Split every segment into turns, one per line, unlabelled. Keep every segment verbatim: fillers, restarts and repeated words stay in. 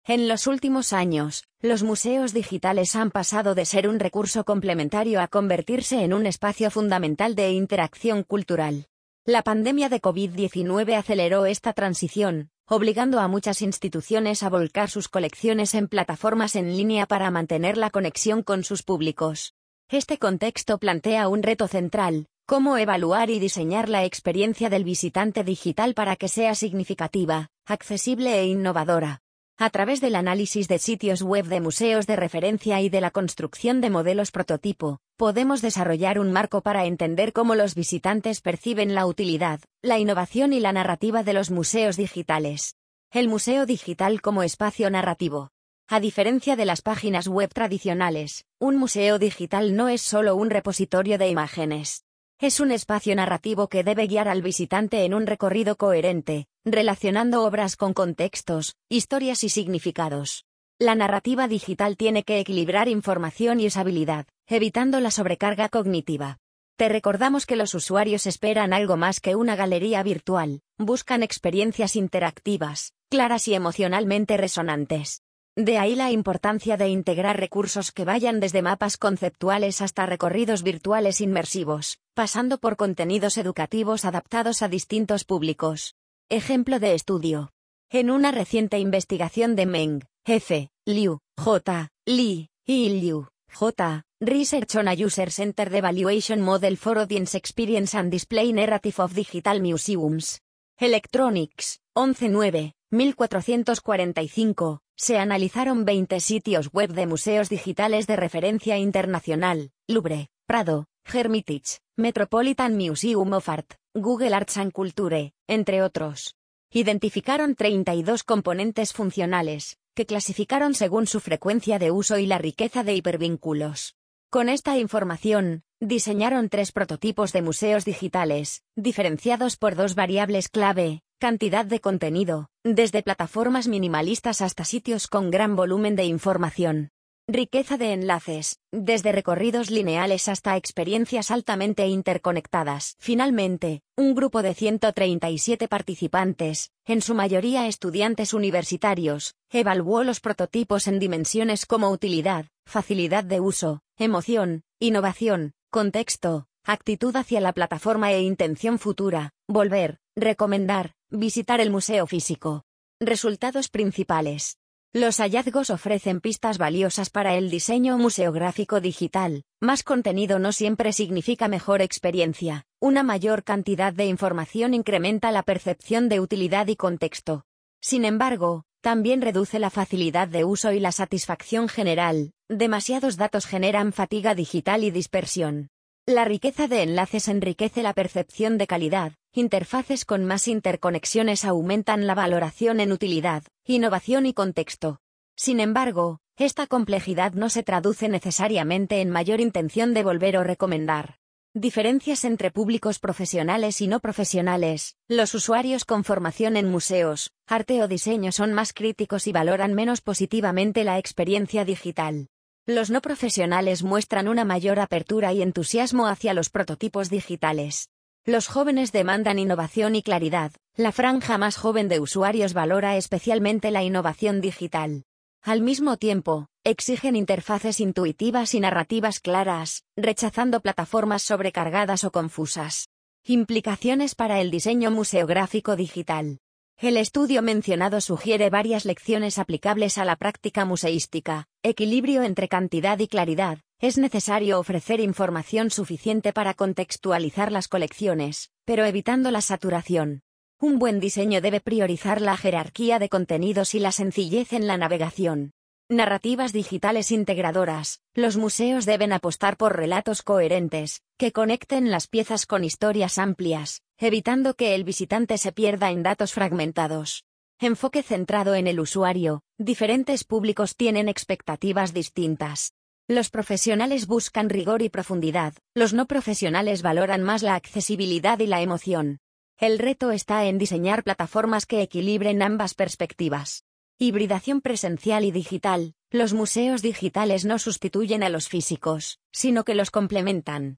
En los últimos años, los museos digitales han pasado de ser un recurso complementario a convertirse en un espacio fundamental de interacción cultural. La pandemia de COVID diecinueve aceleró esta transición, obligando a muchas instituciones a volcar sus colecciones en plataformas en línea para mantener la conexión con sus públicos. Este contexto plantea un reto central: cómo evaluar y diseñar la experiencia del visitante digital para que sea significativa, accesible e innovadora. A través del análisis de sitios web de museos de referencia y de la construcción de modelos prototipo, podemos desarrollar un marco para entender cómo los visitantes perciben la utilidad, la innovación y la narrativa de los museos digitales. El museo digital como espacio narrativo. A diferencia de las páginas web tradicionales, un museo digital no es solo un repositorio de imágenes. Es un espacio narrativo que debe guiar al visitante en un recorrido coherente, relacionando obras con contextos, historias y significados. La narrativa digital tiene que equilibrar información y usabilidad, evitando la sobrecarga cognitiva. Te recordamos que los usuarios esperan algo más que una galería virtual, buscan experiencias interactivas, claras y emocionalmente resonantes. De ahí la importancia de integrar recursos que vayan desde mapas conceptuales hasta recorridos virtuales inmersivos, pasando por contenidos educativos adaptados a distintos públicos. Ejemplo de estudio. En una reciente investigación de Meng, F., Liu, J., Li, y Liu, J., Research on a User-Centered Evaluation Model for Audience Experience and Display Narrative of Digital Museums. Electronics, once nueve, mil cuatrocientos cuarenta y cinco, se analizaron veinte sitios web de museos digitales de referencia internacional: Louvre, Prado, Hermitage, Metropolitan Museum of Art, Google Arts and Culture, entre otros. Identificaron treinta y dos componentes funcionales, que clasificaron según su frecuencia de uso y la riqueza de hipervínculos. Con esta información, diseñaron tres prototipos de museos digitales, diferenciados por dos variables clave: cantidad de contenido, desde plataformas minimalistas hasta sitios con gran volumen de información. Riqueza de enlaces, desde recorridos lineales hasta experiencias altamente interconectadas. Finalmente, un grupo de ciento treinta y siete participantes, en su mayoría estudiantes universitarios, evaluó los prototipos en dimensiones como utilidad, facilidad de uso, emoción, innovación, contexto, actitud hacia la plataforma e intención futura: volver, recomendar, visitar el museo físico. Resultados principales. Los hallazgos ofrecen pistas valiosas para el diseño museográfico digital. Más contenido no siempre significa mejor experiencia. Una mayor cantidad de información incrementa la percepción de utilidad y contexto. Sin embargo, también reduce la facilidad de uso y la satisfacción general. Demasiados datos generan fatiga digital y dispersión. La riqueza de enlaces enriquece la percepción de calidad. Interfaces con más interconexiones aumentan la valoración en utilidad, innovación y contexto. Sin embargo, esta complejidad no se traduce necesariamente en mayor intención de volver o recomendar. Diferencias entre públicos profesionales y no profesionales. Los usuarios con formación en museos, arte o diseño son más críticos y valoran menos positivamente la experiencia digital. Los no profesionales muestran una mayor apertura y entusiasmo hacia los prototipos digitales. Los jóvenes demandan innovación y claridad. La franja más joven de usuarios valora especialmente la innovación digital. Al mismo tiempo, exigen interfaces intuitivas y narrativas claras, rechazando plataformas sobrecargadas o confusas. Implicaciones para el diseño museográfico digital. El estudio mencionado sugiere varias lecciones aplicables a la práctica museística. Equilibrio entre cantidad y claridad. Es necesario ofrecer información suficiente para contextualizar las colecciones, pero evitando la saturación. Un buen diseño debe priorizar la jerarquía de contenidos y la sencillez en la navegación. Narrativas digitales integradoras. Los museos deben apostar por relatos coherentes, que conecten las piezas con historias amplias, evitando que el visitante se pierda en datos fragmentados. Enfoque centrado en el usuario. Diferentes públicos tienen expectativas distintas. Los profesionales buscan rigor y profundidad, los no profesionales valoran más la accesibilidad y la emoción. El reto está en diseñar plataformas que equilibren ambas perspectivas. Hibridación presencial y digital. Los museos digitales no sustituyen a los físicos, sino que los complementan.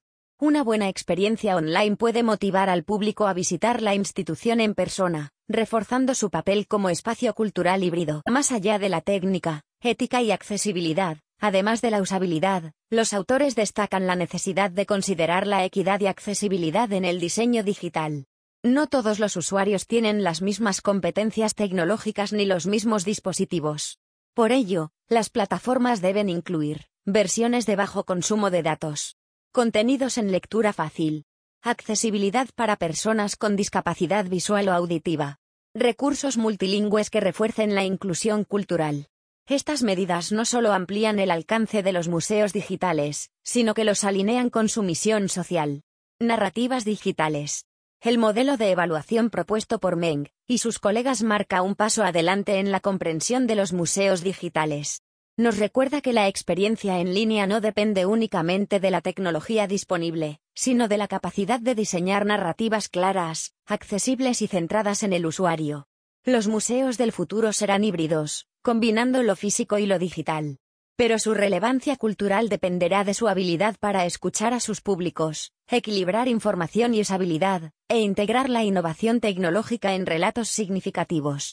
Una buena experiencia online puede motivar al público a visitar la institución en persona, reforzando su papel como espacio cultural híbrido. Más allá de la técnica, ética y accesibilidad, además de la usabilidad, los autores destacan la necesidad de considerar la equidad y accesibilidad en el diseño digital. No todos los usuarios tienen las mismas competencias tecnológicas ni los mismos dispositivos. Por ello, las plataformas deben incluir versiones de bajo consumo de datos, contenidos en lectura fácil, accesibilidad para personas con discapacidad visual o auditiva, recursos multilingües que refuercen la inclusión cultural. Estas medidas no solo amplían el alcance de los museos digitales, sino que los alinean con su misión social. Narrativas digitales. El modelo de evaluación propuesto por Meng y sus colegas marca un paso adelante en la comprensión de los museos digitales. Nos recuerda que la experiencia en línea no depende únicamente de la tecnología disponible, sino de la capacidad de diseñar narrativas claras, accesibles y centradas en el usuario. Los museos del futuro serán híbridos, combinando lo físico y lo digital. Pero su relevancia cultural dependerá de su habilidad para escuchar a sus públicos, equilibrar información y usabilidad, e integrar la innovación tecnológica en relatos significativos.